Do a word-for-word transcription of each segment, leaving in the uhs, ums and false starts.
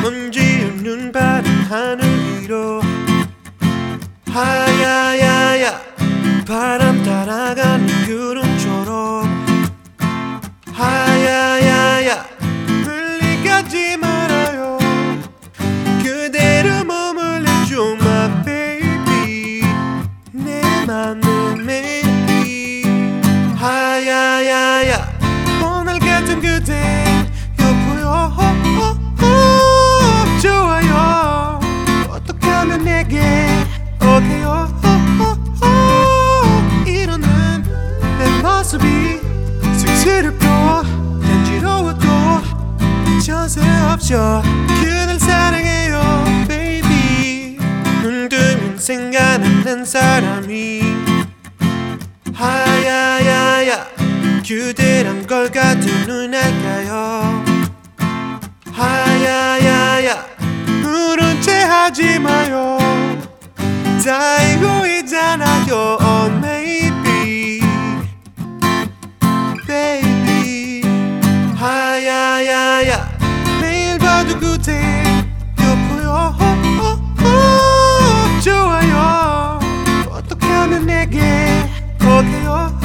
먼지 없는 파란 하늘 위로 하야야야 바람 따라가는 구름처럼 하야야야 멀리가지 말아요 그대로 머물러줘 my baby 내 맘은 maybe 하야야야 오늘 같은 그대 여보요 좋아요 어떻게 하면 내게 오게요 이러는 내 모습이 쑥스럽고 간지러워도 저세 없죠 그댈 사랑해요 baby 눈 뜨면 생각나는 사람이 하야야야 그대란 걸 같은 눈 알까요 하야야야 울은 채 하지 마요 다 알고 있잖아요 oh maybe baby 하야야야 매일 봐도 그대 여보요 좋아요 어떻게 하면 내게 오게요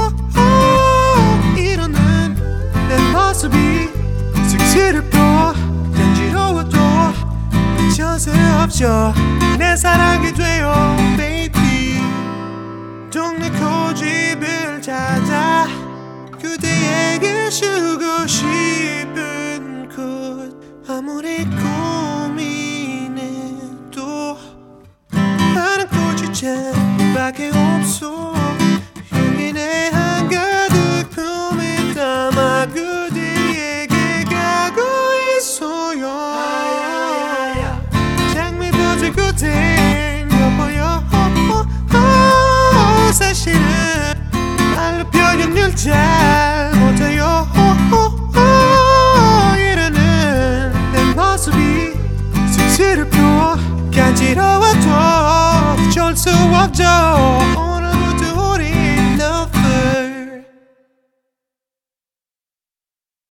이러는 내 모습이 쑥스럽고 간지러워도 저세 없죠 내 사랑이 돼요 baby 동네 고집을 찾아 그대에게 주고 싶은 곳 아무리 고민해도 나는 고집자밖에 없어 용기내 한가득 품에 담아 그대에게 가고 있어요 장미꽃을 그댄 여보요 사실은 말로 표현을 잘 못해요 이러는 내 모습이 쑥스럽고 간지러워도 어쩔 수 없죠